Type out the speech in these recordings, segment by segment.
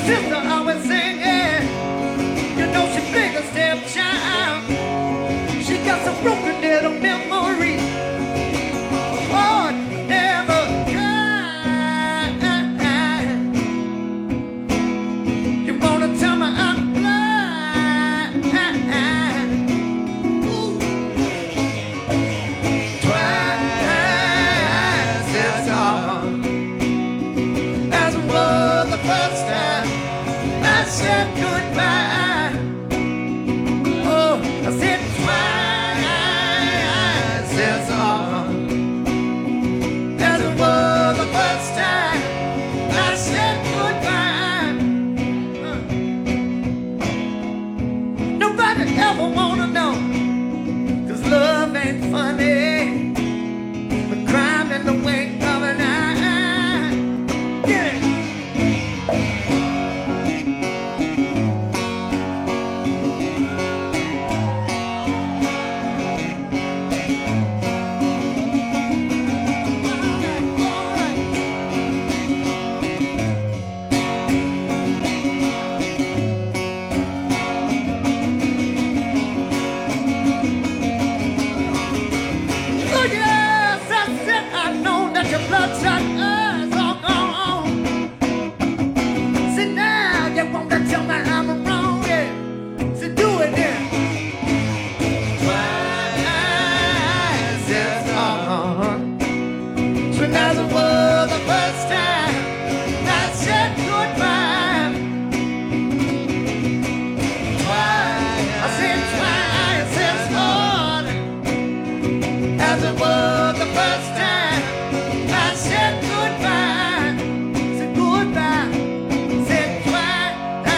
sister always singing. You know she big a stepchild. She got some broken little memories. Oh, never cried. You wanna tell me I'm blind? Ooh. Twice as hard as it was the first time I said goodbye. Oh, I said twice as hard as it was the first time I said goodbye. Nobody ever wanna know, 'cause love ain't funny, but crime in the wink of an eye. Yeah. Oh yes, that's it. I know that your bloodshot eyes are gone. See now you wanna tell me I'm wrong, yeah. So do it then. Twice as hard. So now it was the first time I said goodbye. Twice, I said twice as hard as it was the first time I said goodbye. Said goodbye. Said twice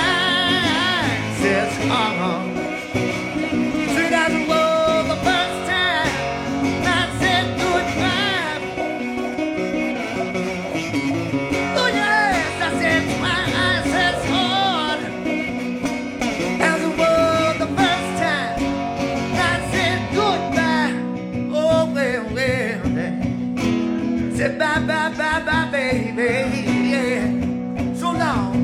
as hard. Said as it was the first time I said goodbye. Oh yes, I said twice as hard as it was the first time I said goodbye. Oh well, well, said bye, bye, bye, bye, baby, yeah. So long,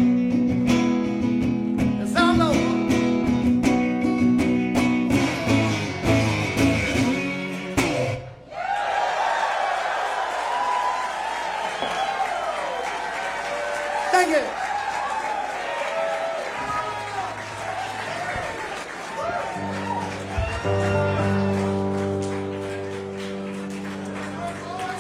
it's all over. Thank you.